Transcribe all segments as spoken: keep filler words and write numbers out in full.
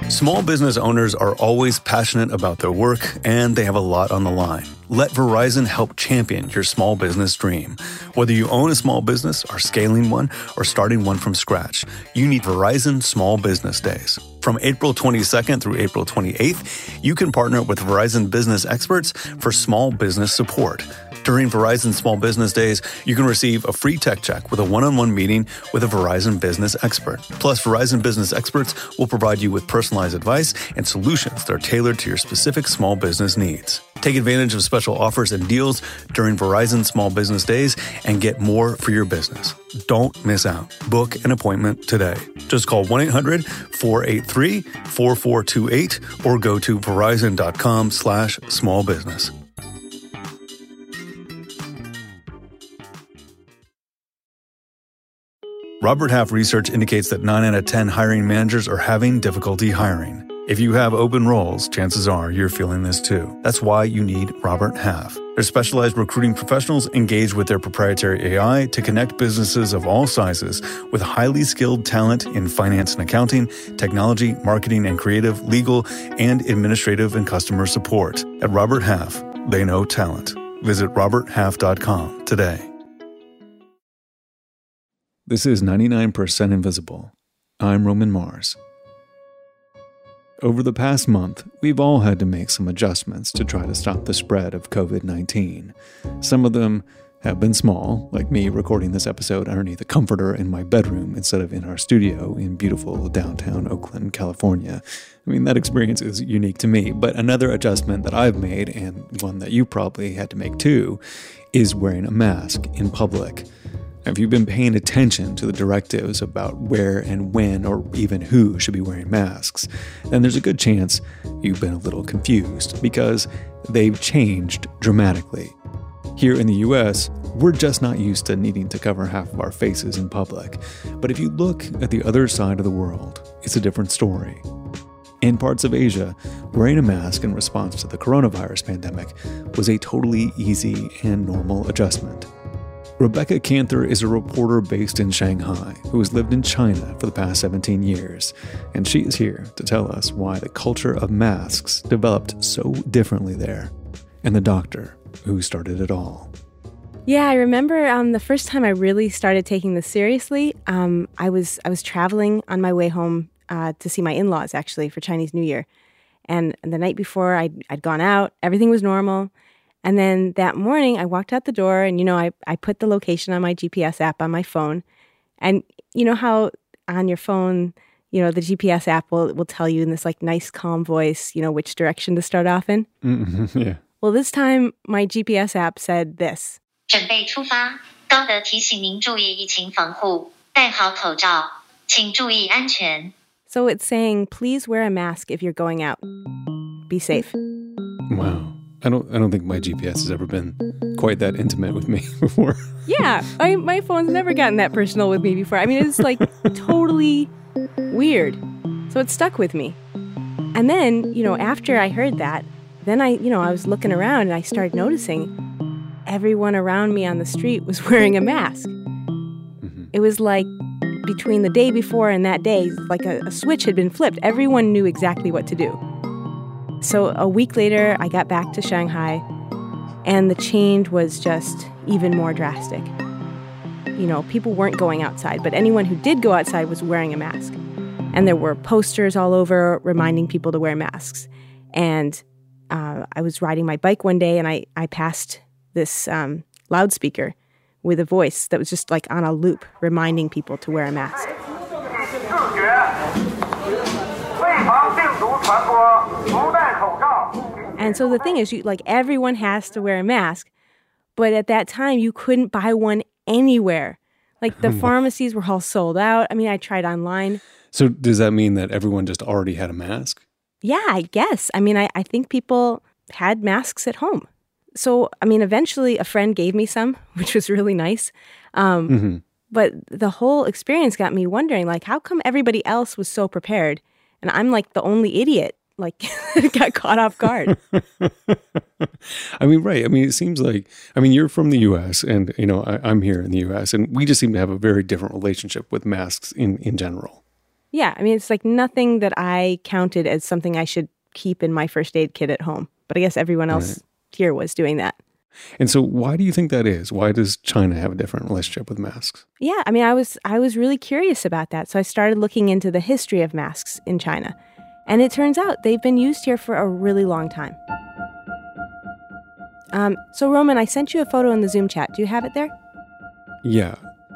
Small business owners are always passionate about their work, and they have a lot on the line. Let Verizon help champion your small business dream. Whether you own a small business, are scaling one, or starting one from scratch, you need Verizon Small Business Days. From April twenty-second through April twenty-eighth, you can partner with Verizon business experts for small business support. During Verizon Small Business Days, you can receive a free tech check with a one-on-one meeting with a Verizon business expert. Plus, Verizon business experts will provide you with personalized advice and solutions that are tailored to your specific small business needs. Take advantage of special offers and deals during Verizon Small Business Days and get more for your business. Don't miss out. Book an appointment today. Just call one eight hundred four eight three four four two eight or go to verizon.com slash small business. Robert Half research indicates that nine out of ten hiring managers are having difficulty hiring. If you have open roles, chances are you're feeling this too. That's why you need Robert Half. Their specialized recruiting professionals engage with their proprietary A I to connect businesses of all sizes with highly skilled talent in finance and accounting, technology, marketing and creative, legal, and administrative and customer support. At Robert Half, they know talent. Visit robert half dot com today. This is ninety-nine percent Invisible. I'm Roman Mars. Over the past month, we've all had to make some adjustments to try to stop the spread of covid nineteen. Some of them have been small, like me recording this episode underneath a comforter in my bedroom instead of in our studio in beautiful downtown Oakland, California. I mean, that experience is unique to me, but another adjustment that I've made, and one that you probably had to make too, is wearing a mask in public. If you've been paying attention to the directives about where and when or even who should be wearing masks, then there's a good chance you've been a little confused because they've changed dramatically. Here in the U S, we're just not used to needing to cover half of our faces in public. But if you look at the other side of the world, it's a different story. In parts of Asia, wearing a mask in response to the coronavirus pandemic was a totally easy and normal adjustment. Rebecca Cantor is a reporter based in Shanghai who has lived in China for the past seventeen years, and she is here to tell us why the culture of masks developed so differently there, and the doctor who started it all. Yeah, I remember um, the first time I really started taking this seriously, um, I was I was traveling on my way home uh, to see my in-laws, actually, for Chinese New Year. And the night before, I'd, I'd gone out, everything was normal. And then that morning, I walked out the door and, you know, I, I put the location on my G P S app on my phone. And you know how on your phone, you know, the G P S app will, will tell you in this like nice, calm voice, you know, which direction to start off in? Mm-hmm, yeah. Well, this time, my G P S app said this. 准备出发，高德提醒您注意疫情防护，戴好口罩，请注意安全. So it's saying, please wear a mask if you're going out. Be safe. Wow. I don't I don't think my G P S has ever been quite that intimate with me before. Yeah, I, my phone's never gotten that personal with me before. I mean, it's like totally weird. So it stuck with me. And then, you know, after I heard that, then I, you know, I was looking around and I started noticing everyone around me on the street was wearing a mask. Mm-hmm. It was like between the day before and that day, like a, a switch had been flipped. Everyone knew exactly what to do. So a week later, I got back to Shanghai, and the change was just even more drastic. You know, people weren't going outside, but anyone who did go outside was wearing a mask. And there were posters all over reminding people to wear masks. And uh, I was riding my bike one day, and I, I passed this um, loudspeaker with a voice that was just like on a loop, reminding people to wear a mask. And so the thing is, you like everyone has to wear a mask, but at that time you couldn't buy one anywhere. Like the pharmacies were all sold out. I mean, I tried online. So does that mean that everyone just already had a mask? Yeah, I guess. I mean, I, I think people had masks at home. So, I mean, eventually a friend gave me some, which was really nice. Um, mm-hmm. But the whole experience got me wondering, like, how come everybody else was so prepared? And I'm like the only idiot, like, got caught off guard. I mean, right. I mean, it seems like, I mean, you're from the U S and, you know, I, I'm here in the U S and we just seem to have a very different relationship with masks in, in general. Yeah, I mean, it's like nothing that I counted as something I should keep in my first aid kit at home. But I guess everyone else right. here was doing that. And so why do you think that is? Why does China have a different relationship with masks? Yeah, I mean, I was I was really curious about that. So I started looking into the history of masks in China. And it turns out they've been used here for a really long time. Um, so Roman, I sent you a photo in the Zoom chat. Do you have it there? Yeah.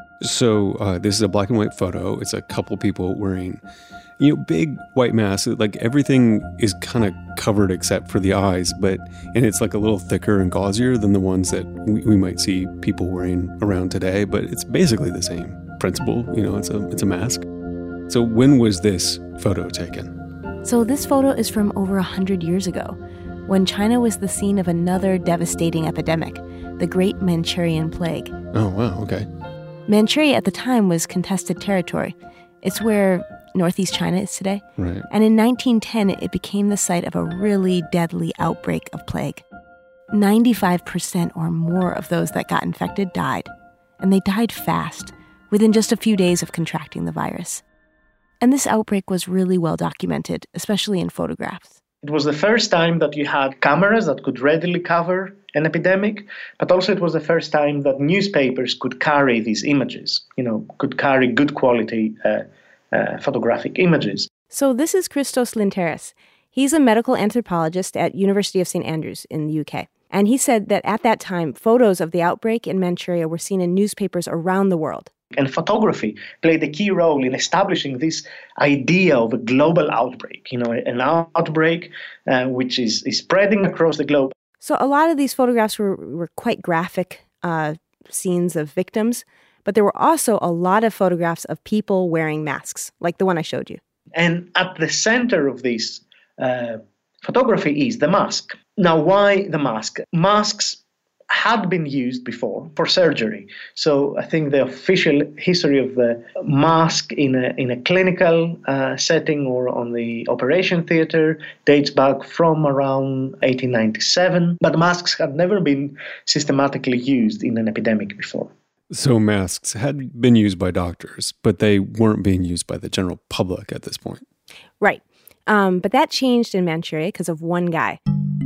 So uh, this is a black and white photo. It's a couple people wearing, you know, big white masks. Like everything is kind of covered except for the eyes, but and it's like a little thicker and gauzier than the ones that we, we might see people wearing around today. But it's basically the same principle. You know, it's a it's a mask. So when was this photo taken? So this photo is from over one hundred years ago, when China was the scene of another devastating epidemic, the Great Manchurian Plague. Oh, wow, okay. Manchuria at the time was contested territory. It's where northeast China is today. Right. And in nineteen ten, it became the site of a really deadly outbreak of plague. ninety-five percent or more of those that got infected died. And they died fast, within just a few days of contracting the virus. And this outbreak was really well documented, especially in photographs. It was the first time that you had cameras that could readily cover an epidemic, but also it was the first time that newspapers could carry these images, you know, could carry good quality uh, uh, photographic images. So this is Christos Linteris. He's a medical anthropologist at University of Saint Andrews in the U K. And he said that at that time, photos of the outbreak in Manchuria were seen in newspapers around the world. And photography played a key role in establishing this idea of a global outbreak, you know, an outbreak uh, which is, is spreading across the globe. So a lot of these photographs were, were quite graphic uh, scenes of victims, but there were also a lot of photographs of people wearing masks, like the one I showed you. And at the center of this uh, photography is the mask. Now, why the mask? Masks had been used before for surgery. So I think the official history of the mask in a in a clinical uh, setting or on the operation theater dates back from around eighteen ninety-seven. But masks had never been systematically used in an epidemic before. So masks had been used by doctors, but they weren't being used by the general public at this point. Right. Um, but that changed in Manchuria because of one guy.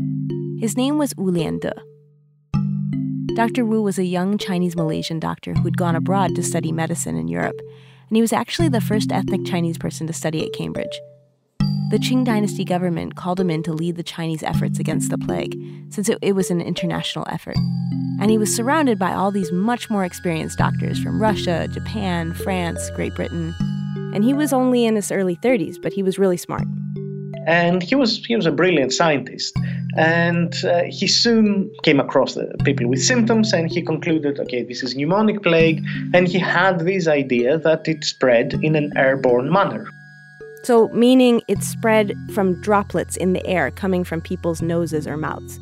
His name was Wu Liande. Doctor Wu was a young Chinese-Malaysian doctor who'd gone abroad to study medicine in Europe, and he was actually the first ethnic Chinese person to study at Cambridge. The Qing dynasty government called him in to lead the Chinese efforts against the plague, since it, it was an international effort. And he was surrounded by all these much more experienced doctors from Russia, Japan, France, Great Britain. And he was only in his early thirties, but he was really smart. And he was he was a brilliant scientist. And uh, he soon came across the people with symptoms, and he concluded, okay, this is pneumonic plague. And he had this idea that it spread in an airborne manner. So meaning it spread from droplets in the air coming from people's noses or mouths.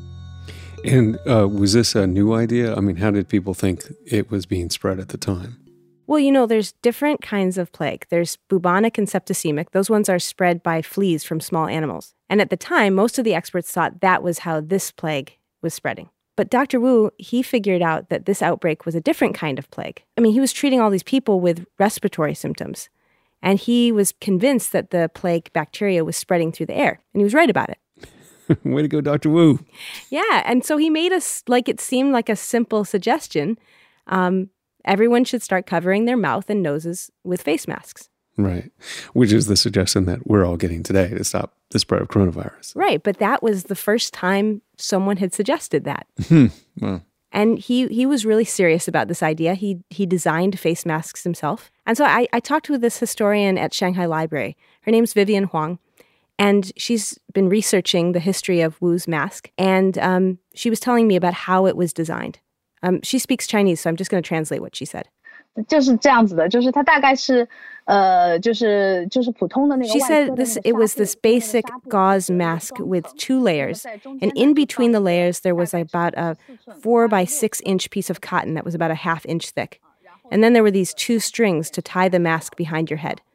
And uh, was this a new idea? I mean, how did people think it was being spread at the time? Well, you know, there's different kinds of plague. There's bubonic and septicemic. Those ones are spread by fleas from small animals. And at the time, most of the experts thought that was how this plague was spreading. But Doctor Wu, he figured out that this outbreak was a different kind of plague. I mean, he was treating all these people with respiratory symptoms. And he was convinced that the plague bacteria was spreading through the air. And he was right about it. Way to go, Doctor Wu. Yeah, and so he made us, like it seemed like a simple suggestion. Um, everyone should start covering their mouth and noses with face masks. Right, which is the suggestion that we're all getting today to stop the spread of coronavirus. Right, but that was the first time someone had suggested that. Well. And he he was really serious about this idea. He he designed face masks himself. And so I, I talked with this historian at Shanghai Library. Her name's Vivian Huang. And she's been researching the history of Wu's mask. And um, she was telling me about how it was designed. Um, she speaks Chinese, so I'm just going to translate what she said. 就是这样子的，就是它大概是呃就是就是普通的那个。 She said this it was this basic gauze mask with two layers, and in between the layers there was about a four by six inch piece of cotton that was about a half inch thick, and then there were these two strings to tie the mask behind your head.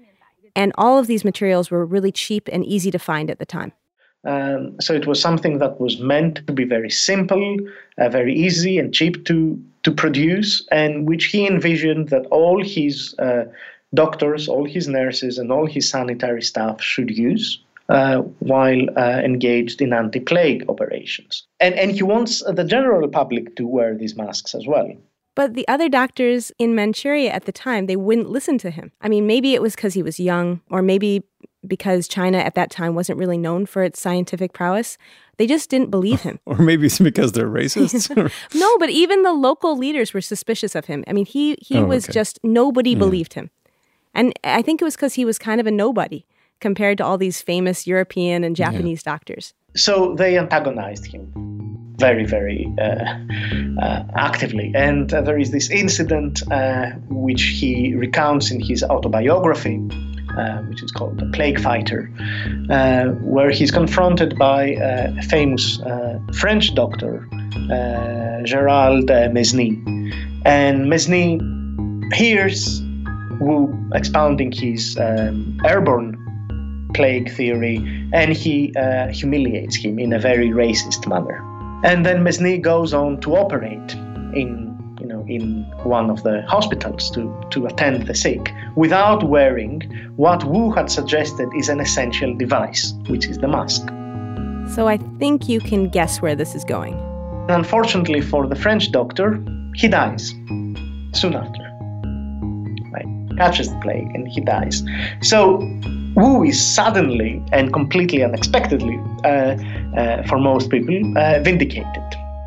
And all of these materials were really cheap and easy to find at the time. Um, so it was something that was meant to be very simple, uh, very easy and cheap to to produce, and which he envisioned that all his uh, doctors, all his nurses, and all his sanitary staff should use uh, while uh, engaged in anti-plague operations. And, and he wants the general public to wear these masks as well. But the other doctors in Manchuria at the time, they wouldn't listen to him. I mean, maybe it was because he was young, or maybe because China at that time wasn't really known for its scientific prowess. They just didn't believe him. Or maybe it's because they're racists. No, but even the local leaders were suspicious of him. I mean, he, he oh, was okay. just, nobody yeah. believed him. And I think it was because he was kind of a nobody compared to all these famous European and Japanese yeah. doctors. So they antagonized him very, very uh, uh, actively. And uh, there is this incident uh, which he recounts in his autobiography, uh, which is called The Plague Fighter, uh, where he's confronted by uh, a famous uh, French doctor, uh, Gérald Mesny. And Mesny hears Wu expounding his um, airborne plague theory, and he uh, humiliates him in a very racist manner. And then Mesny goes on to operate in, you know, in one of the hospitals to, to attend the sick without wearing what Wu had suggested is an essential device, which is the mask. So I think you can guess where this is going. Unfortunately for the French doctor, he dies soon after. Right? Catches the plague and he dies. So Wu is suddenly and completely unexpectedly, uh, uh, for most people, uh, vindicated.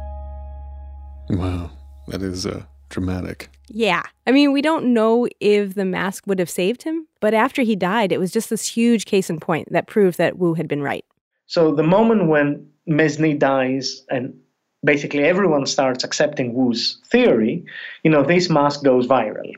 Wow, that is uh, dramatic. Yeah. I mean, we don't know if the mask would have saved him, but after he died, it was just this huge case in point that proved that Wu had been right. So the moment when Mesny dies and basically everyone starts accepting Wu's theory, you know, this mask goes viral.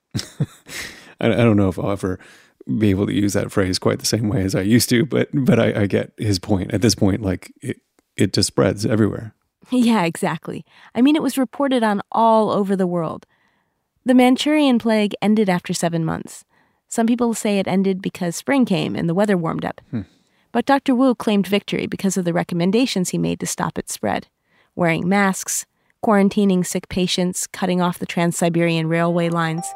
I, I don't know if I'll ever be able to use that phrase quite the same way as I used to, but but I, I get his point. At this point, like, it, it just spreads everywhere. Yeah, exactly. I mean, it was reported on all over the world. The Manchurian plague ended after seven months. Some people say it ended because spring came and the weather warmed up. Hmm. But Doctor Wu claimed victory because of the recommendations he made to stop its spread. Wearing masks, quarantining sick patients, cutting off the Trans-Siberian railway lines.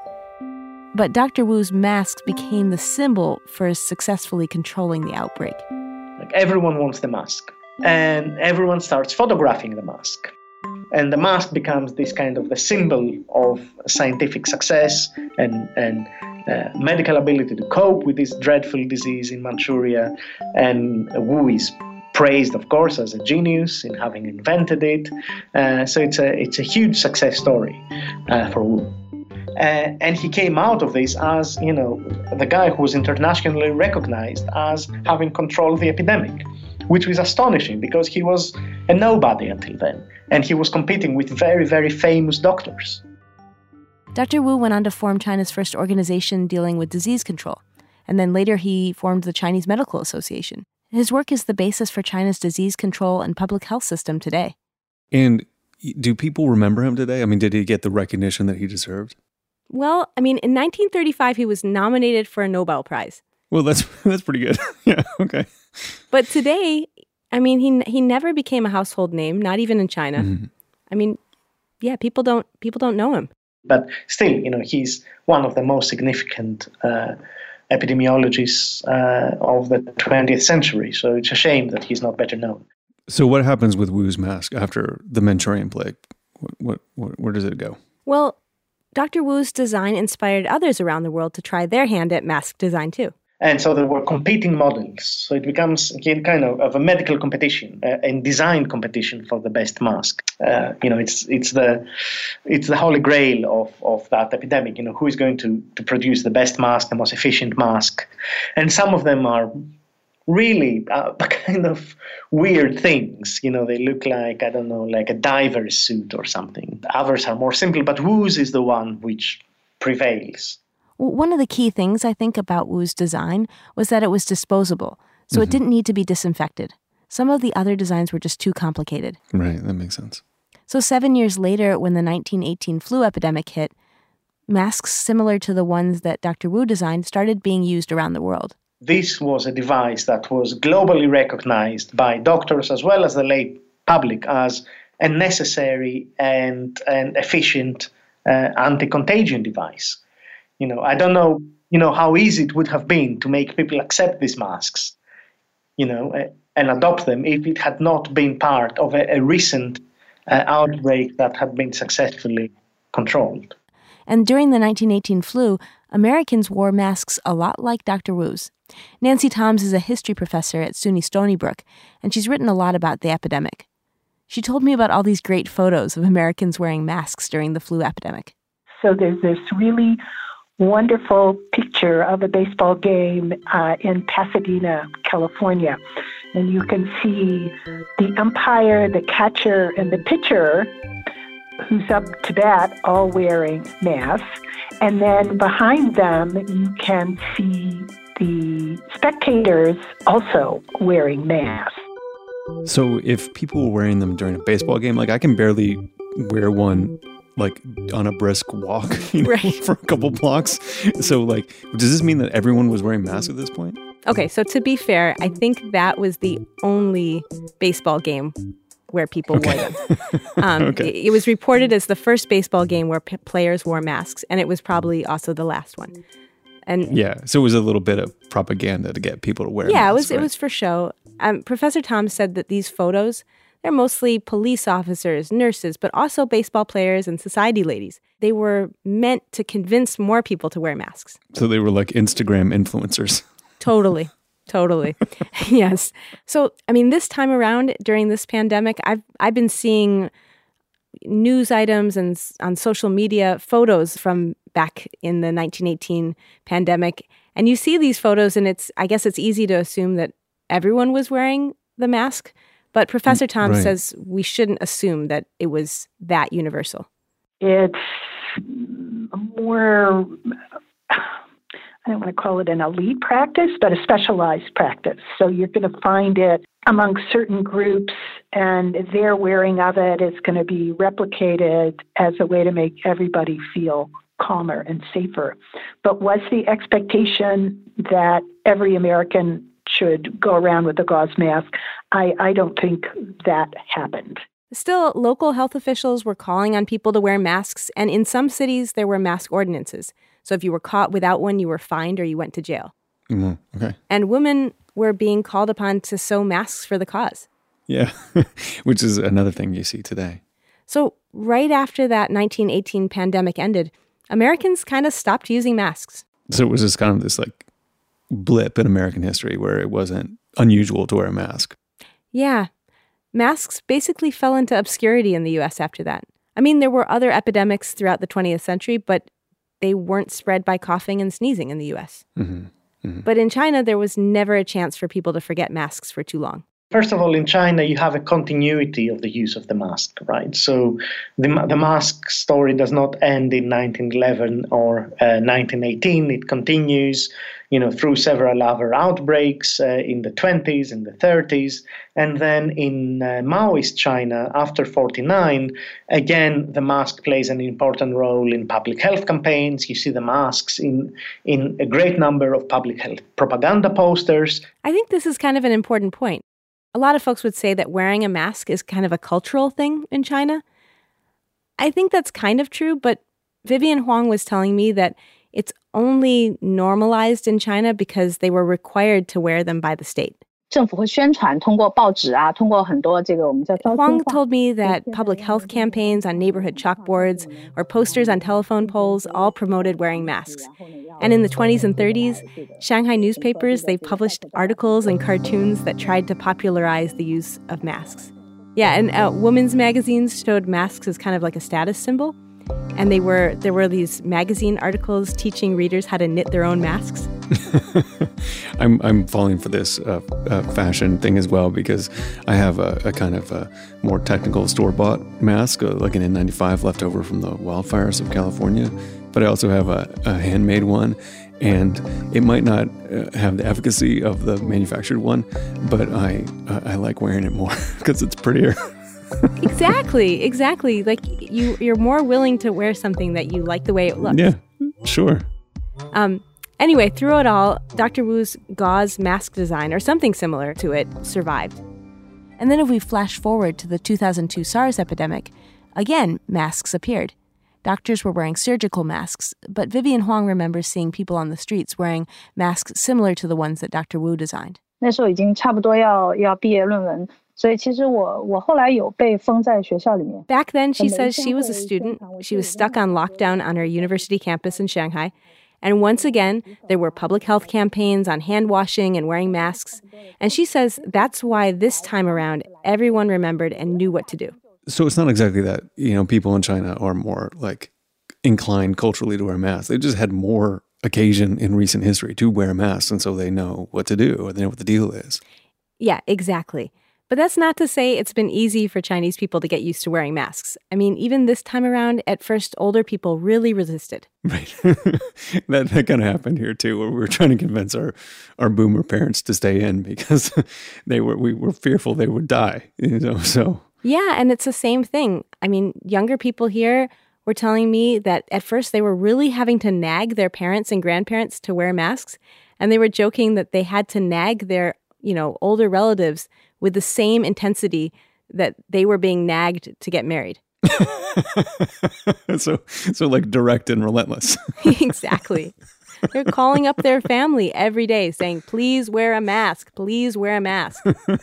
But Doctor Wu's masks became the symbol for successfully controlling the outbreak. Like, everyone wants the mask, and everyone starts photographing the mask. And the mask becomes this kind of the symbol of scientific success and, and uh, medical ability to cope with this dreadful disease in Manchuria. And Wu is praised, of course, as a genius in having invented it. Uh, so it's a, it's a huge success story uh, for Wu. Uh, and he came out of this as, you know, the guy who was internationally recognized as having controlled the epidemic, which was astonishing because he was a nobody until then. And he was competing with very, very famous doctors. Doctor Wu went on to form China's first organization dealing with disease control. And then later he formed the Chinese Medical Association. His work is the basis for China's disease control and public health system today. And do people remember him today? I mean, did he get the recognition that he deserved? Well, I mean, in nineteen thirty-five, he was nominated for a Nobel Prize. Well, that's that's pretty good. Yeah, okay. But today, I mean, he he never became a household name, not even in China. Mm-hmm. I mean, yeah, people don't people don't know him. But still, you know, he's one of the most significant uh, epidemiologists uh, of the twentieth century. So it's a shame that he's not better known. So what happens with Wu's mask after the Manchurian plague? What, what, what where does it go? Well, Doctor Wu's design inspired others around the world to try their hand at mask design too. And so there were competing models. So it becomes kind of, of a medical competition, uh, and design competition for the best mask. Uh, you know, it's it's the it's the holy grail of, of that epidemic. You know, who is going to, to produce the best mask, the most efficient mask? And some of them are really uh, kind of weird things. You know, they look like, I don't know, like a diver's suit or something. Others are more simple, but Wu's is the one which prevails. One of the key things I think about Wu's design was that it was disposable, so mm-hmm. it didn't need to be disinfected. Some of the other designs were just too complicated. Right, that makes sense. So seven years later, when the nineteen eighteen flu epidemic hit, masks similar to the ones that Doctor Wu designed started being used around the world. This was a device that was globally recognized by doctors as well as the lay public as a necessary and, and efficient uh, anti-contagion device. You know, I don't know you know, how easy it would have been to make people accept these masks, you know, and adopt them if it had not been part of a, a recent uh, outbreak that had been successfully controlled. And during the nineteen eighteen flu, Americans wore masks a lot like Doctor Wu's. Nancy Toms is a history professor at SUNY Stony Brook, and she's written a lot about the epidemic. She told me about all these great photos of Americans wearing masks during the flu epidemic. So there's this really wonderful picture of a baseball game uh, in Pasadena, California. And you can see the umpire, the catcher, and the pitcher, who's up to bat, all wearing masks. And then behind them, you can see the spectators also wearing masks. So if people were wearing them during a baseball game, like I can barely wear one like on a brisk walk, you know, right. for a couple blocks. So like, does this mean that everyone was wearing masks at this point? Okay, so to be fair, I think that was the only baseball game where people okay. wore them. Um, okay. it, it was reported as the first baseball game where p- players wore masks, and it was probably also the last one. And yeah, so it was a little bit of propaganda to get people to wear yeah, masks. Yeah, it was right? it was for show. Um, Professor Tom said that these photos, they're mostly police officers, nurses, but also baseball players and society ladies. They were meant to convince more people to wear masks. So they were like Instagram influencers. Totally. Totally. Yes. So, I mean, this time around during this pandemic, I've I've been seeing news items and on social media photos from back in the nineteen eighteen pandemic. And you see these photos and it's, I guess it's easy to assume that everyone was wearing the mask. But Professor Tom right. says we shouldn't assume that it was that universal. It's more, I don't want to call it an elite practice, but a specialized practice. So you're going to find it among certain groups, and their wearing of it is going to be replicated as a way to make everybody feel calmer and safer. But was the expectation that every American should go around with a gauze mask? I, I don't think that happened. Still, local health officials were calling on people to wear masks, and in some cities there were mask ordinances. So if you were caught without one, you were fined or you went to jail. Mm-hmm. Okay. And women were being called upon to sew masks for the cause. Yeah, which is another thing you see today. So right after that nineteen eighteen pandemic ended, Americans kind of stopped using masks. So it was just kind of this like blip in American history where it wasn't unusual to wear a mask. Yeah. Masks basically fell into obscurity in the U S after that. I mean, there were other epidemics throughout the twentieth century, but they weren't spread by coughing and sneezing in the U S. Mm-hmm. Mm-hmm. But in China, there was never a chance for people to forget masks for too long. First of all, in China, you have a continuity of the use of the mask, right? So the, the mask story does not end in nineteen eleven or uh, nineteen eighteen. It continues, you know, through several other outbreaks uh, in the twenties and the thirties. And then in uh, Maoist China, after forty-nine, again, the mask plays an important role in public health campaigns. You see the masks in, in a great number of public health propaganda posters. I think this is kind of an important point. A lot of folks would say that wearing a mask is kind of a cultural thing in China. I think that's kind of true, but Vivian Huang was telling me that it's only normalized in China because they were required to wear them by the state. Huang told me that public health campaigns on neighborhood chalkboards or posters on telephone poles all promoted wearing masks. And in the twenties and thirties, Shanghai newspapers, they published articles and cartoons that tried to popularize the use of masks. Yeah, and uh, women's magazines showed masks as kind of like a status symbol. And they were there were these magazine articles teaching readers how to knit their own masks. I'm I'm falling for this uh, uh, fashion thing as well because I have a, a kind of a more technical store-bought mask, uh, like an N ninety-five left over from the wildfires of California. But I also have a, a handmade one, and it might not uh, have the efficacy of the manufactured one, but I uh, I like wearing it more because it's prettier. Exactly, exactly. Like you, you're more willing to wear something that you like the way it looks. Yeah, sure. Um. Anyway, through it all, Doctor Wu's gauze mask design, or something similar to it, survived. And then if we flash forward to the two thousand two SARS epidemic, again, masks appeared. doctors were wearing surgical masks, but Vivian Huang remembers seeing people on the streets wearing masks similar to the ones that Doctor Wu designed. 那时候已经差不多要要毕业论文，所以其实我我后来有被封在学校里面。 Back then, she says she was a student. She was stuck on lockdown on her university campus in Shanghai. And once again, there were public health campaigns on hand washing and wearing masks. And she says that's why this time around, everyone remembered and knew what to do. So it's not exactly that, you know, people in China are more like inclined culturally to wear masks. They just had more occasion in recent history to wear masks, and so they know what to do, or they know what the deal is. Yeah, exactly. But that's not to say it's been easy for Chinese people to get used to wearing masks. I mean, even this time around, at first, older people really resisted. Right. that that kind of happened here too, where we were trying to convince our, our boomer parents to stay in because they were we were fearful they would die. You know, so yeah, and it's the same thing. I mean, younger people here were telling me that at first they were really having to nag their parents and grandparents to wear masks, and they were joking that they had to nag their, you know, older relatives with the same intensity that they were being nagged to get married. so, so like direct and relentless. Exactly. They're calling up their family every day saying, please wear a mask, please wear a mask.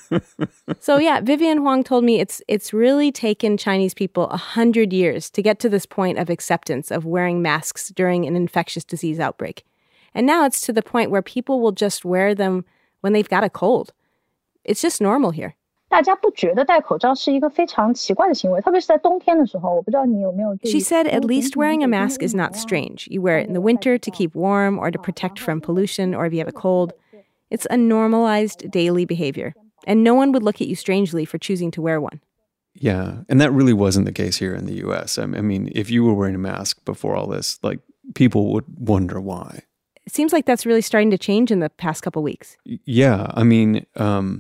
So yeah, Vivian Huang told me it's it's really taken Chinese people a hundred years to get to this point of acceptance of wearing masks during an infectious disease outbreak. And now it's to the point where people will just wear them when they've got a cold. It's just normal here. 大家不觉得戴口罩是一个非常奇怪的行为，特别是在冬天的时候，我不知道你有没有注意。 She said at least wearing a mask is not strange. You wear it in the winter to keep warm or to protect from pollution or if you have a cold. It's a normalized daily behavior. And no one would look at you strangely for choosing to wear one. Yeah, and that really wasn't the case here in the U S. I mean, if you were wearing a mask before all this, like, people would wonder why. It seems like that's really starting to change in the past couple weeks. Yeah, I mean, um,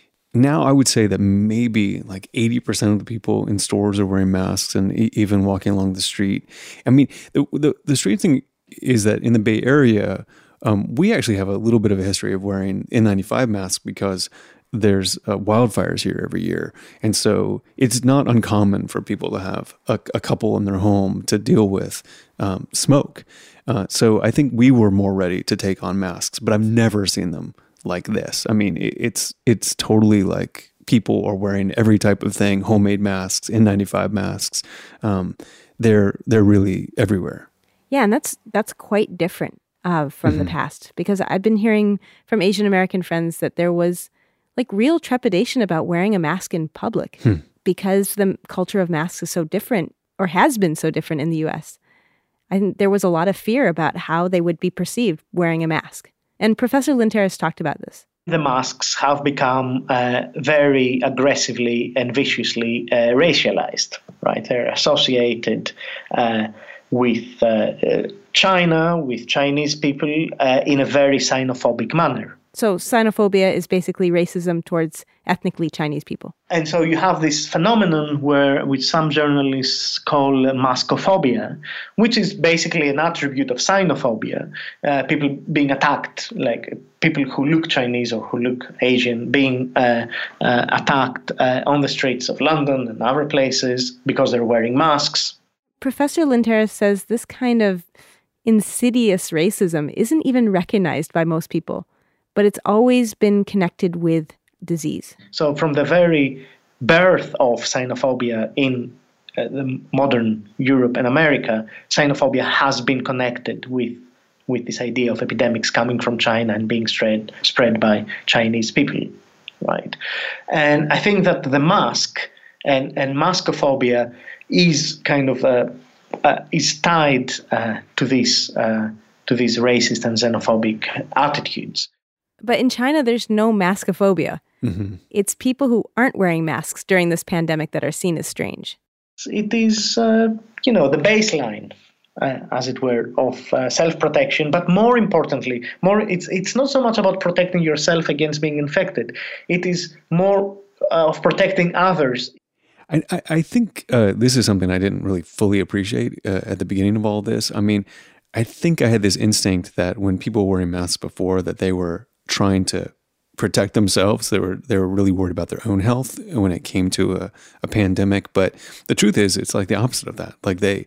now I would say that maybe like eighty percent of the people in stores are wearing masks and e- even walking along the street. I mean, the, the, the strange thing is that in the Bay Area, um, we actually have a little bit of a history of wearing N ninety-five masks because there's uh, wildfires here every year. And so it's not uncommon for people to have a, a couple in their home to deal with um, smoke. Uh, so I think we were more ready to take on masks, but I've never seen them like this. I mean, it, it's it's totally like people are wearing every type of thing, homemade masks, N ninety-five masks. Um, they're they're really everywhere. Yeah, and that's that's quite different uh, from mm-hmm. the past, because I've been hearing from Asian American friends that there was like real trepidation about wearing a mask in public hmm. because the culture of masks is so different, or has been so different in the U S. I think there was a lot of fear about how they would be perceived wearing a mask. And Professor Lynteris talked about this. The masks have become uh, very aggressively and viciously uh, racialized, right? They're associated uh, with uh, uh, China, with Chinese people uh, in a very xenophobic manner. So xenophobia is basically racism towards ethnically Chinese people. And so you have this phenomenon where, which some journalists call maskophobia, which is basically an attribute of xenophobia. Uh, people being attacked, like people who look Chinese or who look Asian, being uh, uh, attacked uh, on the streets of London and other places because they're wearing masks. Professor Lynteris says this kind of insidious racism isn't even recognized by most people, but it's always been connected with disease. So from the very birth of xenophobia in uh, the modern Europe and America, xenophobia has been connected with with this idea of epidemics coming from China and being spread spread by Chinese people, right? And I think that the mask and, and maskophobia is kind of uh, uh, is tied uh, to these uh, to these racist and xenophobic attitudes. But in China, there's no maskophobia. Mm-hmm. It's people who aren't wearing masks during this pandemic that are seen as strange. It is, uh, you know, the baseline, uh, as it were, of uh, self-protection. But more importantly, more it's it's not so much about protecting yourself against being infected. It is more uh, of protecting others. I, I, I think uh, this is something I didn't really fully appreciate uh, at the beginning of all this. I mean, I think I had this instinct that when people were wearing masks before, that they were trying to protect themselves. They were they were really worried about their own health when it came to a, a pandemic. But the truth is, it's like the opposite of that. Like they,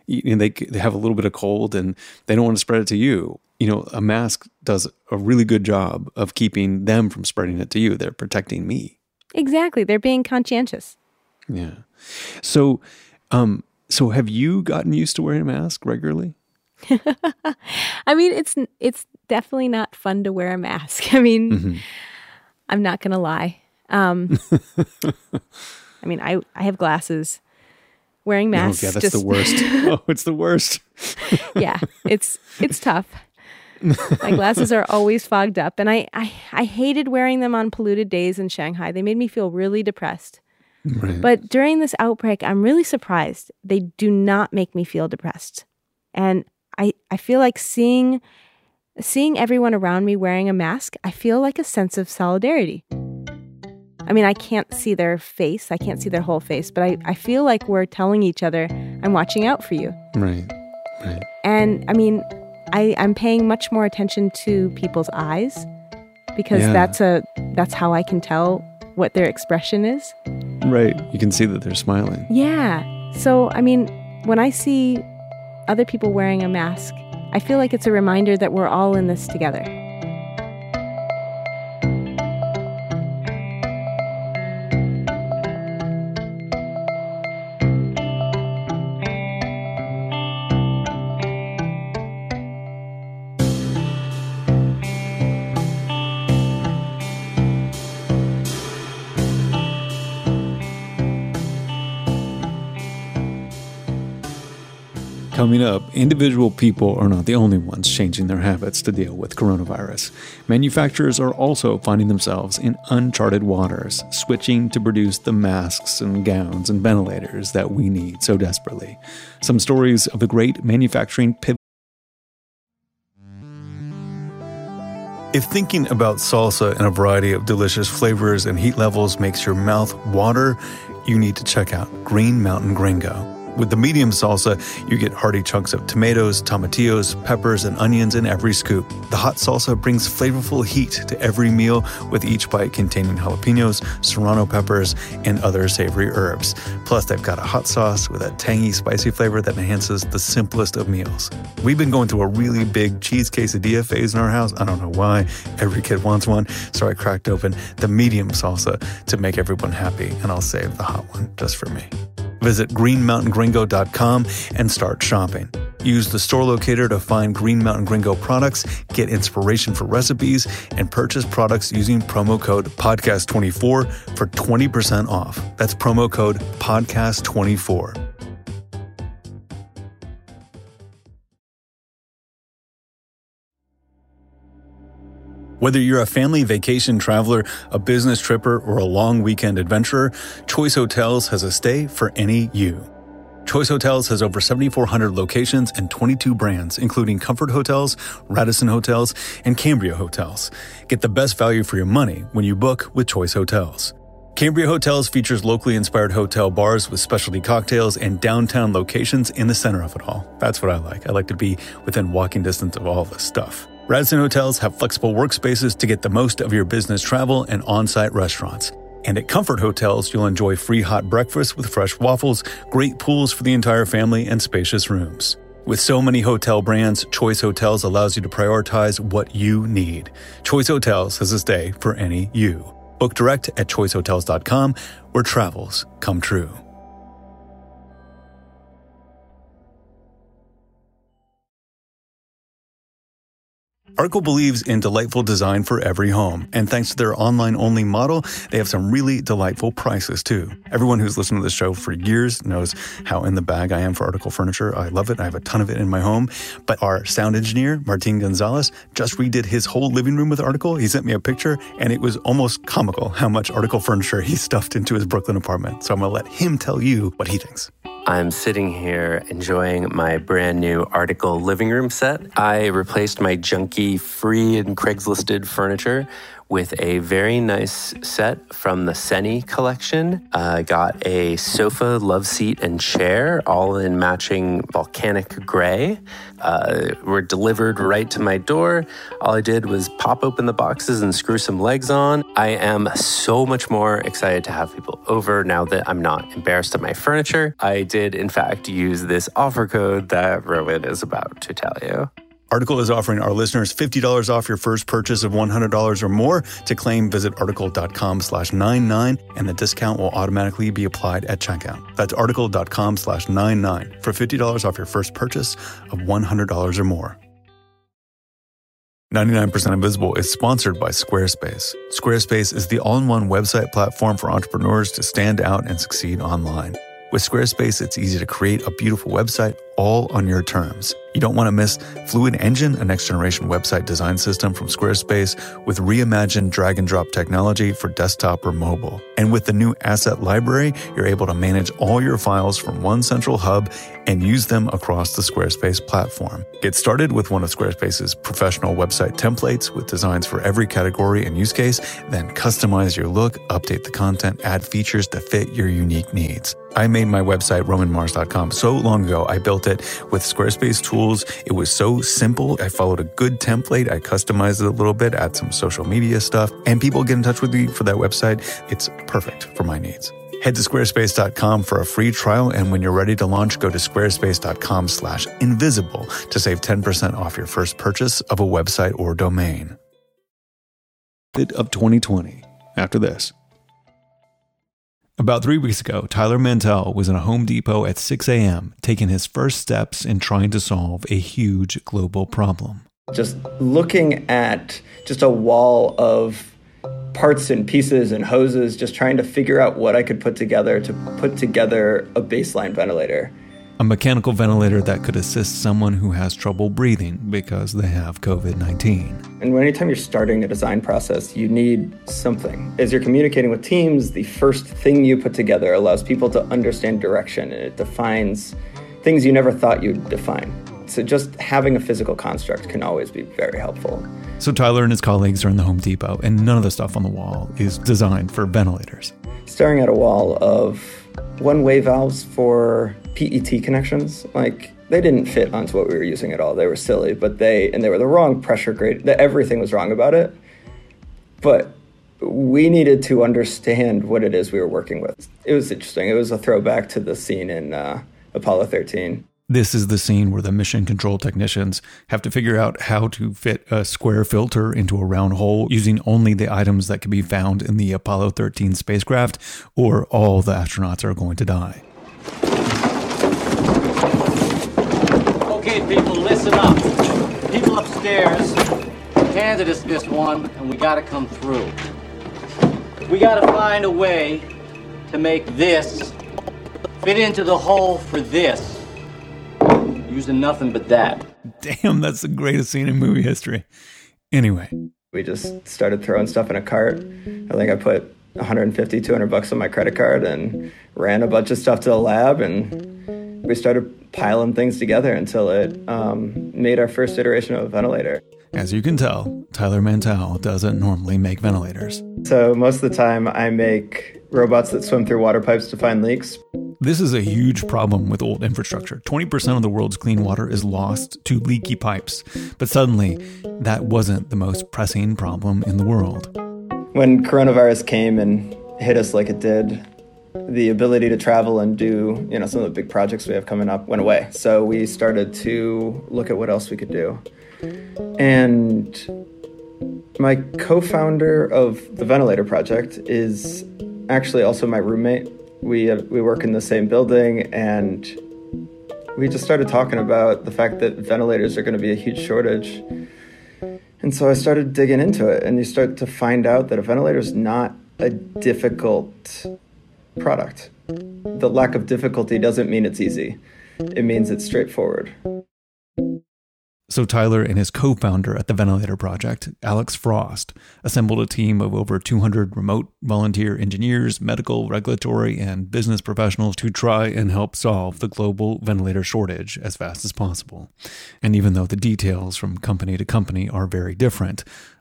you know, they, they have a little bit of cold and they don't want to spread it to you. You know, a mask does a really good job of keeping them from spreading it to you. They're protecting me. Exactly. They're being conscientious. Yeah. So, um, so have you gotten used to wearing a mask regularly? I mean, it's it's definitely not fun to wear a mask. I mean, mm-hmm. I'm not going to lie. Um, I mean, I, I have glasses. Wearing masks. Oh, yeah, that's just... the worst. Oh, it's the worst. Yeah, it's it's tough. My glasses are always fogged up, and I, I, I hated wearing them on polluted days in Shanghai. They made me feel really depressed. Right. But during this outbreak, I'm really surprised. They do not make me feel depressed. And I, I feel like seeing seeing everyone around me wearing a mask, I feel like a sense of solidarity. I mean, I can't see their face. I can't see their whole face, but I, I feel like we're telling each other, I'm watching out for you. Right, right. And I mean, I, I'm paying much more attention to people's eyes because yeah. that's a that's how I can tell what their expression is. Right. You can see that they're smiling. Yeah. So, I mean, when I see other people wearing a mask, I feel like it's a reminder that we're all in this together. Coming up, individual people are not the only ones changing their habits to deal with coronavirus. Manufacturers are also finding themselves in uncharted waters, switching to produce the masks and gowns and ventilators that we need so desperately. Some stories of the great manufacturing pivot. If thinking about salsa and a variety of delicious flavors and heat levels makes your mouth water, you need to check out Green Mountain Gringo. With the medium salsa, you get hearty chunks of tomatoes, tomatillos, peppers, and onions in every scoop. The hot salsa brings flavorful heat to every meal, with each bite containing jalapenos, serrano peppers, and other savory herbs. Plus, they've got a hot sauce with a tangy, spicy flavor that enhances the simplest of meals. We've been going through a really big cheese quesadilla phase in our house. I don't know why. Every kid wants one, so I cracked open the medium salsa to make everyone happy, and I'll save the hot one just for me. Visit green mountain gringo dot com and start shopping. Use the store locator to find Green Mountain Gringo products, get inspiration for recipes, and purchase products using promo code podcast twenty-four for twenty percent off. That's promo code podcast twenty-four. Whether you're a family vacation traveler, a business tripper, or a long weekend adventurer, Choice Hotels has a stay for any you. Choice Hotels has over seven thousand four hundred locations and twenty-two brands, including Comfort Hotels, Radisson Hotels, and Cambria Hotels. Get the best value for your money when you book with Choice Hotels. Cambria Hotels features locally inspired hotel bars with specialty cocktails and downtown locations in the center of it all. That's what I like. I like to be within walking distance of all this stuff. Radisson Hotels have flexible workspaces to get the most of your business travel and on-site restaurants. And at Comfort Hotels, you'll enjoy free hot breakfast with fresh waffles, great pools for the entire family, and spacious rooms. With so many hotel brands, Choice Hotels allows you to prioritize what you need. Choice Hotels has a stay for any you. Book direct at choice hotels dot com, where travels come true. Arco believes in delightful design for every home, and thanks to their online-only model, they have some really delightful prices, too. Everyone who's listened to this show for years knows how in the bag I am for Article furniture. I love it. I have a ton of it in my home. But our sound engineer, Martin Gonzalez, just redid his whole living room with Article. He sent me a picture, and it was almost comical how much Article furniture he stuffed into his Brooklyn apartment. So I'm going to let him tell you what he thinks. I'm sitting here enjoying my brand new Article living room set. I replaced my junky free and Craigslisted furniture with a very nice set from the Seni collection. I uh, got a sofa, love seat, and chair, all in matching volcanic gray. Uh, were delivered right to my door. All I did was pop open the boxes and screw some legs on. I am so much more excited to have people over now that I'm not embarrassed of my furniture. I did, in fact, use this offer code that Rowan is about to tell you. Article is offering our listeners fifty dollars off your first purchase of one hundred dollars or more. To claim, visit article.com slash 99, and the discount will automatically be applied at checkout. That's article.com slash 99 for fifty dollars off your first purchase of one hundred dollars or more. ninety-nine percent Invisible is sponsored by Squarespace. Squarespace is the all-in-one website platform for entrepreneurs to stand out and succeed online. With Squarespace, it's easy to create a beautiful website all on your terms. You don't want to miss Fluid Engine, a next-generation website design system from Squarespace with reimagined drag-and-drop technology for desktop or mobile. And with the new Asset Library, you're able to manage all your files from one central hub and use them across the Squarespace platform. Get started with one of Squarespace's professional website templates with designs for every category and use case, then customize your look, update the content, add features to fit your unique needs. I made my website, roman mars dot com, so long ago. I built it with Squarespace tools. It was so simple. I followed a good template. I customized it a little bit, add some social media stuff, and people get in touch with me for that website. It's perfect for my needs. Head to squarespace dot com for a free trial, and when you're ready to launch, go to squarespace.com slash invisible to save ten percent off your first purchase of a website or domain. Bit of twenty twenty after this. About three weeks ago, Tyler Mantell was in a Home Depot at six a.m. taking his first steps in trying to solve a huge global problem. Just looking at just a wall of parts and pieces and hoses, just trying to figure out what I could put together to put together a baseline ventilator. A mechanical ventilator that could assist someone who has trouble breathing because they have covid nineteen. And anytime you're starting a design process, you need something. As you're communicating with teams, the first thing you put together allows people to understand direction, and it defines things you never thought you'd define. So just having a physical construct can always be very helpful. So Tyler and his colleagues are in the Home Depot, and none of the stuff on the wall is designed for ventilators. Staring at a wall of one-way valves for P E T connections, like they didn't fit onto what we were using at all. They were silly, but they, and they were the wrong pressure grade. Everything was wrong about it. But we needed to understand what it is we were working with. It was interesting. It was a throwback to the scene in uh, Apollo thirteen. This is the scene where the mission control technicians have to figure out how to fit a square filter into a round hole using only the items that can be found in the Apollo thirteen spacecraft, or all the astronauts are going to die. Okay, people, listen up. People upstairs handed us this one, and we gotta come through. We gotta find a way to make this fit into the hole for this. Using nothing but that. Damn, that's the greatest scene in movie history. Anyway. We just started throwing stuff in a cart. I think I put one hundred fifty, two hundred bucks on my credit card and ran a bunch of stuff to the lab, and we started piling things together until it um, made our first iteration of a ventilator. As you can tell, Tyler Mantell doesn't normally make ventilators. So most of the time I make robots that swim through water pipes to find leaks. This is a huge problem with old infrastructure. twenty percent of the world's clean water is lost to leaky pipes. But suddenly, that wasn't the most pressing problem in the world. When coronavirus came and hit us like it did, the ability to travel and do, you know, some of the big projects we have coming up went away. So we started to look at what else we could do. And my co-founder of the Ventilator Project is actually also my roommate. We uh, we work in the same building, and we just started talking about the fact that ventilators are going to be a huge shortage. And so I started digging into it, and you start to find out that a ventilator is not a difficult product. The lack of difficulty doesn't mean it's easy. It means it's straightforward. So Tyler and his co-founder at the Ventilator Project, Alex Frost, assembled a team of over two hundred remote volunteer engineers, medical, regulatory, and business professionals to try and help solve the global ventilator shortage as fast as possible. And even though the details from company to company are very different,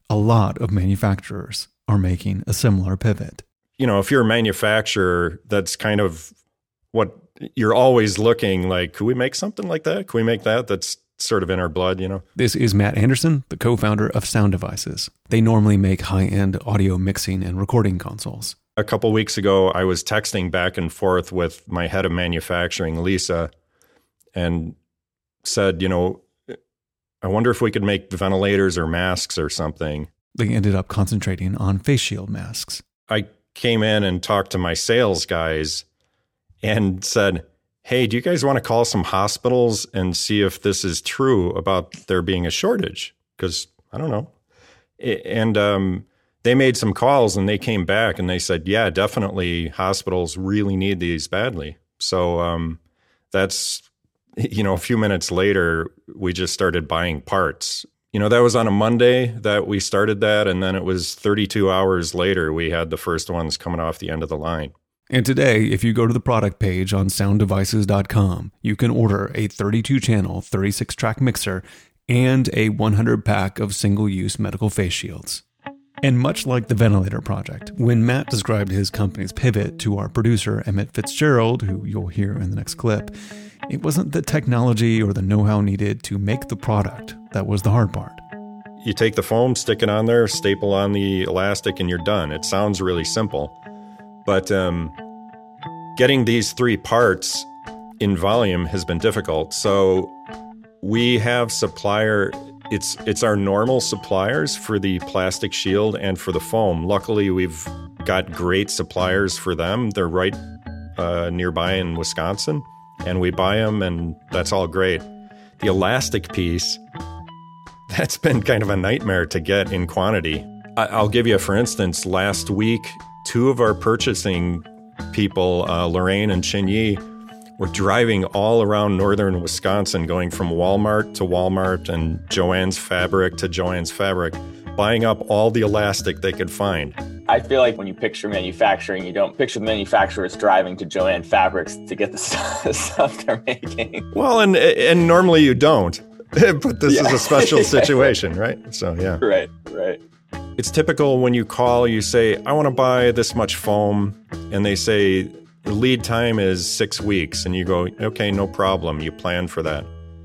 A lot of manufacturers are making a similar pivot. You know, if you're a manufacturer, that's kind of what you're always looking like, could we make something like that? Can we make that? That's sort of in our blood, you know? This is Matt Anderson, the co-founder of Sound Devices. They normally make high-end audio mixing and recording consoles. A couple weeks ago, I was texting back and forth with my head of manufacturing, Lisa, and said, you know, I wonder if we could make ventilators or masks or something. They ended up concentrating on face shield masks. I came in and talked to my sales guys and said, hey, do you guys want to call some hospitals and see if this is true about there being a shortage? Because I don't know. And um, they made some calls and they came back and they said, yeah, definitely hospitals really need these badly. So um, that's, you know, a few minutes later, we just started buying parts. You know, that was on a Monday that we started that. And then it was thirty-two hours later, we had the first ones coming off the end of the line. And today, if you go to the product page on sound devices dot com, you can order a thirty-two channel, thirty-six track mixer and a one hundred pack of single-use medical face shields. And much like the ventilator project, when Matt described his company's pivot to our producer, Emmett Fitzgerald, who you'll hear in the next clip, it wasn't the technology or the know-how needed to make the product that was the hard part. You take the foam, stick it on there, staple on the elastic, and you're done. It sounds really simple. But um, getting these three parts in volume has been difficult. So we have supplier, it's it's our normal suppliers for the plastic shield and for the foam. Luckily, we've got great suppliers for them. They're right uh, nearby in Wisconsin, and we buy them, and that's all great. The elastic piece, that's been kind of a nightmare to get in quantity. I, I'll give you, for instance, last week, two of our purchasing people, uh, Lorraine and Chinyi, were driving all around northern Wisconsin, going from Walmart to Walmart and Joann's Fabric to Joann's Fabric, buying up all the elastic they could find. I feel like when you picture manufacturing, you don't picture the manufacturers driving to Joann Fabrics to get the stuff, the stuff they're making. Well, and and normally you don't, but this yeah. is a special situation, right? So, yeah. Right, right. It's typical when you call, you say, I want to buy this much foam, and they say the lead time is six weeks, and you go, okay, no problem. You plan for that.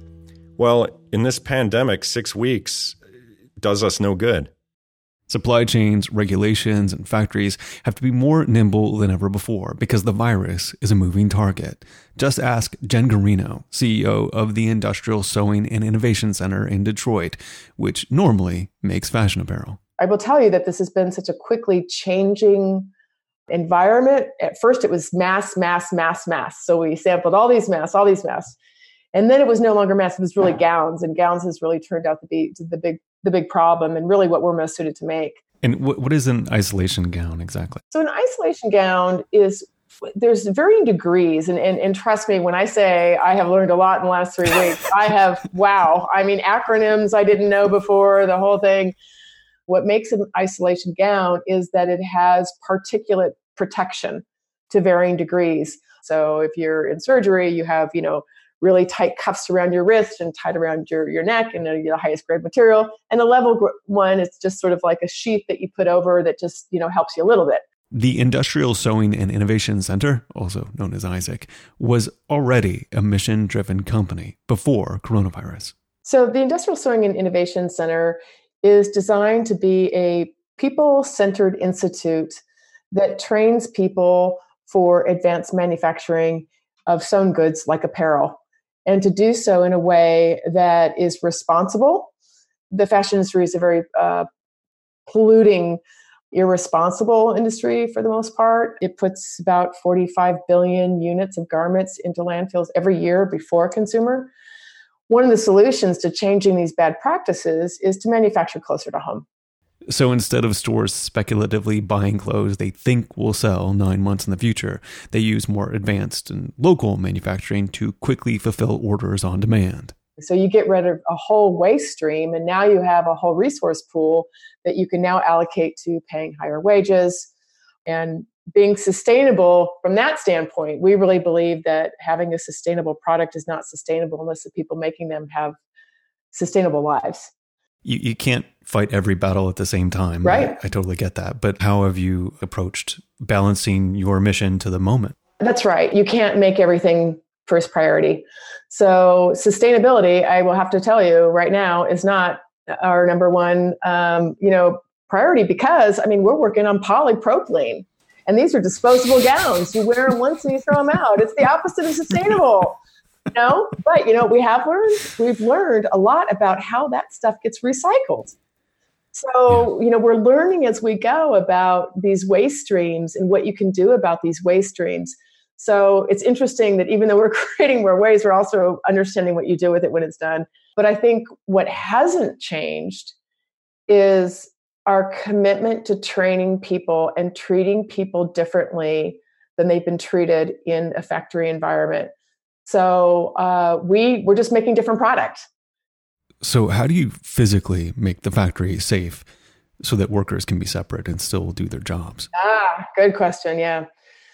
Well, in this pandemic, six weeks does us no good. Supply chains, regulations, and factories have to be more nimble than ever before because the virus is a moving target. Just ask Jen Garino, C E O of the Industrial Sewing and Innovation Center in Detroit, which normally makes fashion apparel. I will tell you that this has been such a quickly changing environment. At first, it was mass, mass, mass, mass. So we sampled all these masks, all these masks. And then it was no longer masks, it was really gowns. And gowns has really turned out to be the big the big problem and really what we're most suited to make. And what what is an isolation gown exactly? So an isolation gown is, there's varying degrees. And, and, and trust me, when I say I have learned a lot in the last three weeks, I have, wow. I mean, acronyms I didn't know before, the whole thing. What makes an isolation gown is that it has particulate protection to varying degrees. So if you're in surgery, you have, you know, really tight cuffs around your wrist and tight around your, your neck and the, the highest grade material. And a level gr- one, it's just sort of like a sheath that you put over that just, you know, helps you a little bit. The Industrial Sewing and Innovation Center, also known as ISIC, was already a mission-driven company before coronavirus. So the Industrial Sewing and Innovation Center is designed to be a people-centered institute that trains people for advanced manufacturing of sewn goods like apparel, and to do so in a way that is responsible. The fashion industry is a very uh, polluting, irresponsible industry for the most part. It puts about forty-five billion units of garments into landfills every year before consumer. One of the solutions to changing these bad practices is to manufacture closer to home. So instead of stores speculatively buying clothes they think will sell nine months in the future, they use more advanced and local manufacturing to quickly fulfill orders on demand. So you get rid of a whole waste stream, and now you have a whole resource pool that you can now allocate to paying higher wages and being sustainable from that standpoint. We really believe that having a sustainable product is not sustainable unless the people making them have sustainable lives. You, you can't fight every battle at the same time. Right. I, I totally get that. But how have you approached balancing your mission to the moment? That's right. You can't make everything first priority. So sustainability, I will have to tell you right now, is not our number one, um, you know, priority because, I mean, we're working on polypropylene. And these are disposable gowns. You wear them once and you throw them out. It's the opposite of sustainable, you know? But, you know, we have learned, we've learned a lot about how that stuff gets recycled. So, you know, we're learning as we go about these waste streams and what you can do about these waste streams. So it's interesting that even though we're creating more waste, we're also understanding what you do with it when it's done. But I think what hasn't changed is our commitment to training people and treating people differently than they've been treated in a factory environment. So uh, we, we're just making different products. So how do you physically make the factory safe so that workers can be separate and still do their jobs? Ah, good question. Yeah.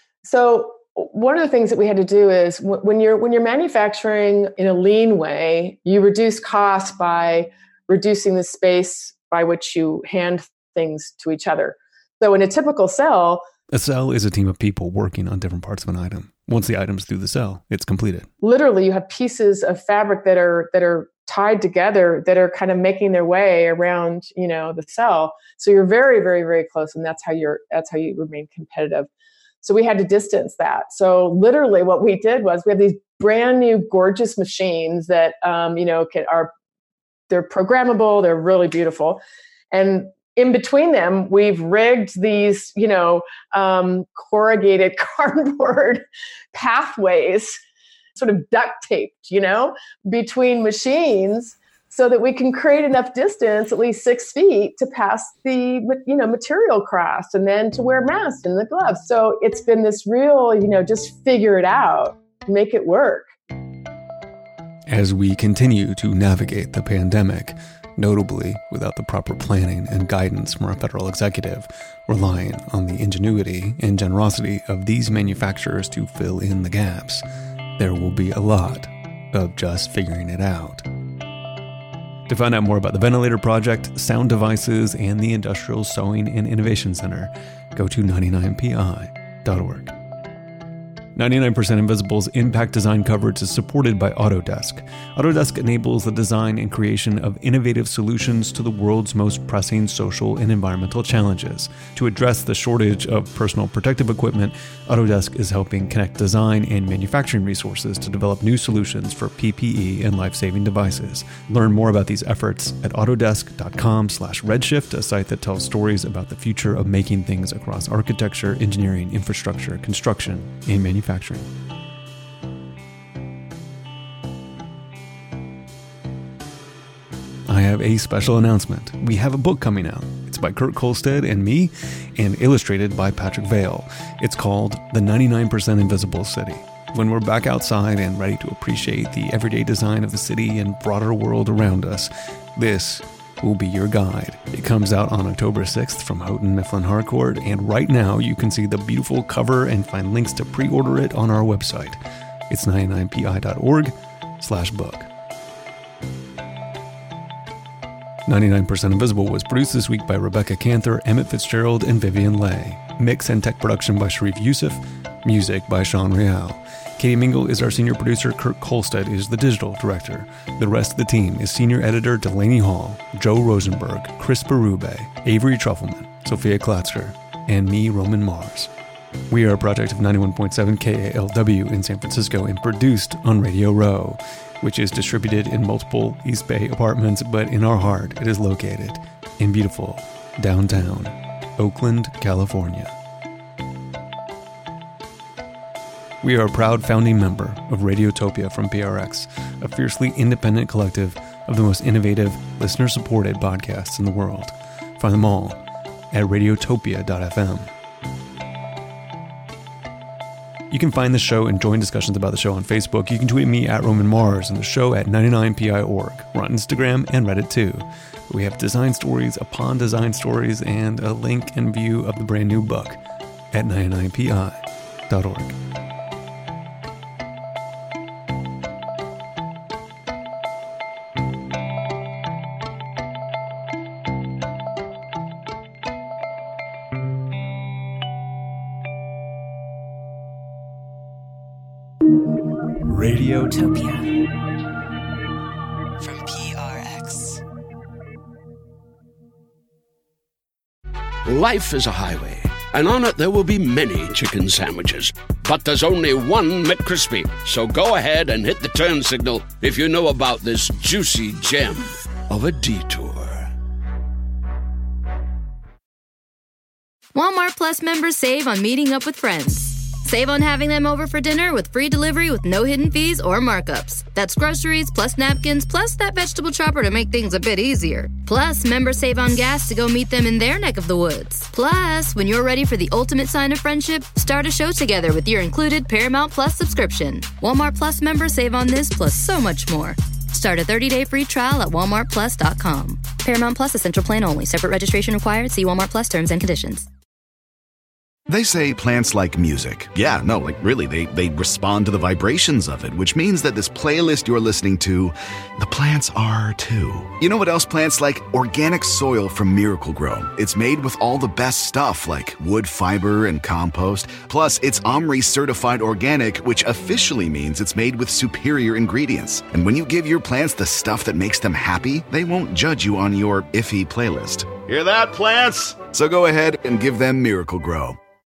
So one of the things that we had to do is w- when you're when you're manufacturing in a lean way, you reduce costs by reducing the space by which you hand things to each other. So in a typical cell, a cell is a team of people working on different parts of an item. Once the item's through the cell, it's completed. Literally, you have pieces of fabric that are that are tied together that are kind of making their way around, you know, the cell. So you're very, very, very close, and that's how you're that's how you remain competitive. So we had to distance that. So literally, what we did was we have these brand new, gorgeous machines that um, you know can, are they're programmable. They're really beautiful, and in between them, we've rigged these, you know, um, corrugated cardboard pathways, sort of duct taped, you know, between machines so that we can create enough distance, at least six feet, to pass the, you know, material across and then to wear masks and the gloves. So it's been this real, you know, just figure it out, make it work. As we continue to navigate the pandemic, notably without the proper planning and guidance from our federal executive, relying on the ingenuity and generosity of these manufacturers to fill in the gaps, there will be a lot of just figuring it out. To find out more about the Ventilator Project, sound devices, and the Industrial Sewing and Innovation Center, go to ninety-nine P I dot org. ninety-nine percent Invisible's impact design coverage is supported by Autodesk. Autodesk enables the design and creation of innovative solutions to the world's most pressing social and environmental challenges. To address the shortage of personal protective equipment, Autodesk is helping connect design and manufacturing resources to develop new solutions for P P E and life-saving devices. Learn more about these efforts at autodesk.com slash redshift, a site that tells stories about the future of making things across architecture, engineering, infrastructure, construction, and manufacturing. Manufacturing. I have a special announcement. We have a book coming out. It's by Kurt Kolstad and me, and illustrated by Patrick Vale. It's called The ninety-nine percent Invisible City. When we're back outside and ready to appreciate the everyday design of the city and broader world around us, this will be your guide. It comes out on October sixth from Houghton Mifflin Harcourt, and right now you can see the beautiful cover and find links to pre-order it on our website. It's ninety-nine P I dot org slash book. ninety-nine percent Invisible was produced this week by Rebecca Cantor, Emmett Fitzgerald, and Vivian Leigh. Mix and tech production by Sharif Youssef. Music by Sean Real. Katie Mingle is our senior producer. Kurt Kolstad is the digital director. The rest of the team is senior editor Delaney Hall, Joe Rosenberg, Chris Berube, Avery Trufelman, Sophia Klatzker, and me, Roman Mars. We are a project of ninety-one point seven K A L W in San Francisco and produced on Radio Row, which is distributed in multiple East Bay apartments, but in our heart, it is located in beautiful downtown Oakland, California. We are a proud founding member of Radiotopia from P R X, a fiercely independent collective of the most innovative, listener-supported podcasts in the world. Find them all at radiotopia dot f m. You can find the show and join discussions about the show on Facebook. You can tweet me at Roman Mars and the show at ninety-nine P I dot org. We're on Instagram and Reddit too. We have design stories upon design stories and a link and view of the brand new book at ninety-nine P I dot org. Radiotopia from P R X. Life is a highway, and on it there will be many chicken sandwiches. But there's only one McCrispy. So go ahead and hit the turn signal if you know about this juicy gem of a detour. Walmart Plus members save on meeting up with friends. Save on having them over for dinner with free delivery with no hidden fees or markups. That's groceries, plus napkins, plus that vegetable chopper to make things a bit easier. Plus, members save on gas to go meet them in their neck of the woods. Plus, when you're ready for the ultimate sign of friendship, start a show together with your included Paramount Plus subscription. Walmart Plus members save on this plus so much more. Start a thirty-day free trial at walmart plus dot com. Paramount Plus Essential Plan only. Separate registration required. See Walmart Plus terms and conditions. They say plants like music. Yeah, no, like really, they, they respond to the vibrations of it, which means that this playlist you're listening to, the plants are too. You know what else plants like? Organic soil from Miracle Grow. It's made with all the best stuff like wood fiber and compost. Plus, it's OMRI certified organic, which officially means it's made with superior ingredients. And when you give your plants the stuff that makes them happy, they won't judge you on your iffy playlist. Hear that, plants? So go ahead and give them Miracle Grow.